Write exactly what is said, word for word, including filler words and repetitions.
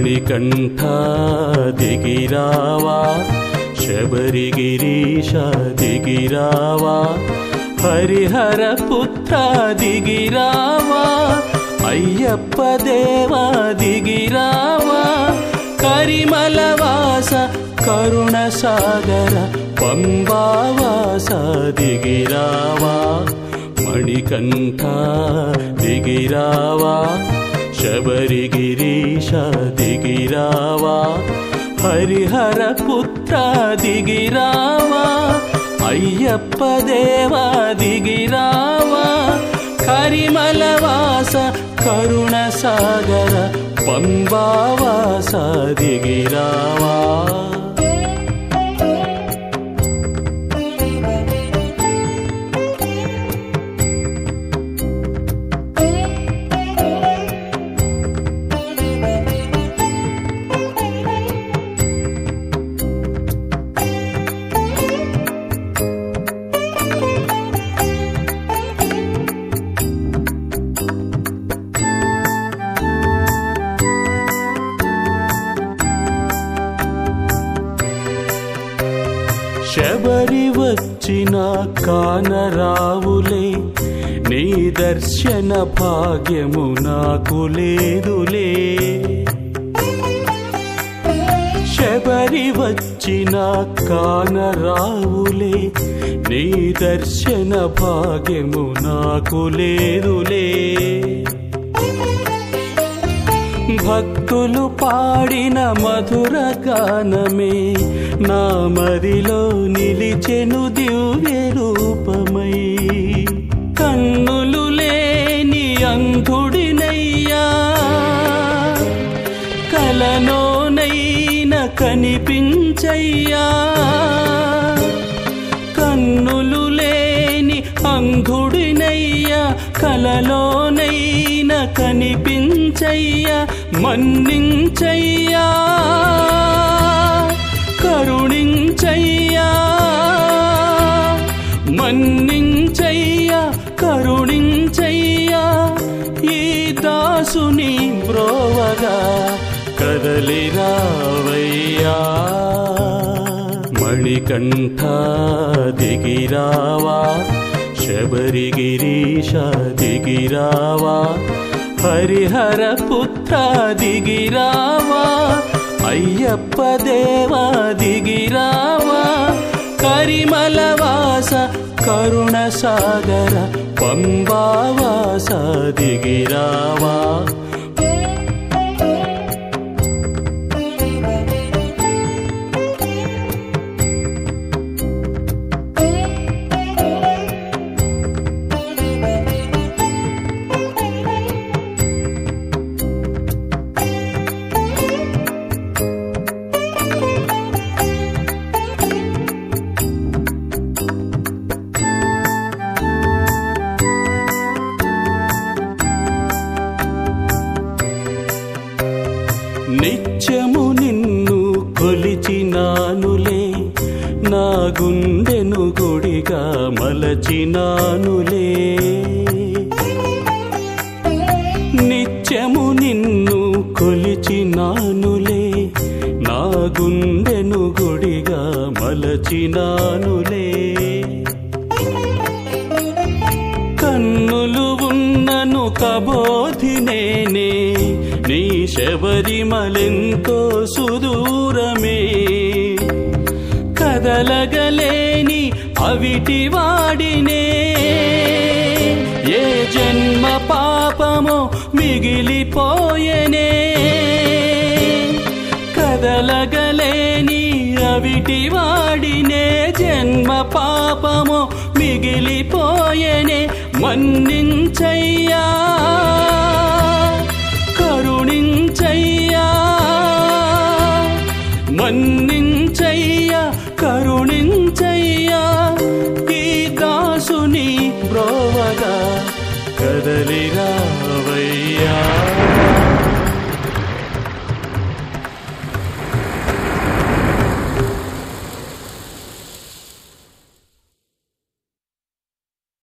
మణికంఠ దిగిరావా శబరిగిరీశ దిగిరావా హరిహర పుత్ర దిగిరావా అయ్యప్ప దేవా దిగిరావా కరిమలవాస కరుణ సాగర పంబావాస దిగిరావా మణికంఠ దిగిరావా శబరిగిరీశ దిగిరావా హరిహర పుత్ర దిగిరావా అయ్యప్ప దేవా దిగిరావా కరిమలవాస కరుణ సాగర పంబావాస దిగిరావా శబరి వచ్చిన కానరావులే నీ దర్శన భాగ్యము నాకు లేదులే శబరి వచ్చిన కానరావులే నీ దర్శన భాగ్యము నాకు లేదులే భక్తులు పాడిన మధుర గానమే నా మదిలో నిలిచెను దివ్య రూపమై కన్నులు లేని అంధుడినయ్యా కలలోనైన కనిపించయ్యా కన్నులు లేని అంధుడినయ్యా కలలోనైన కనిపించయ్యా మన్నించయ్యా కరుణించయ్యా మన్నించయ్యా కరుణించయ్యా ఈ దాసుని బ్రోవగా కదలిరావయ్యా మణికంఠ దిగిరావా శబరిగిరీశ దిగిరావా హరిహర పుత్ర దిగిరావా అయ్యప్ప దేవా దిగిరావా కరిమలవాస కరుణ సాగర పంబావాస దిగిరావా నిత్యము నిన్ను కొలిచినానులే నా గుండెను గుడిగా మలచినానులే నిత్యము నిన్ను కొలిచినానులే నా గుండెను గుడిగా మలచినానులే కన్నులు ఉన్నను కబోధినేనే నీ శబరిమలెంతో సుదూరమే కదలగలేని అవిటి వాడినే ఏ జన్మ పాపమో మిగిలిపోయెనే కదలగలేని అవిటి వాడినే జన్మ పాపమో మిగిలిపోయెనే మన్నించయ్యా కరుణించయ్యా మన్నించయ్యా కరుణించయ్యా ఈ దాసుని బ్రోవగా కదలిరా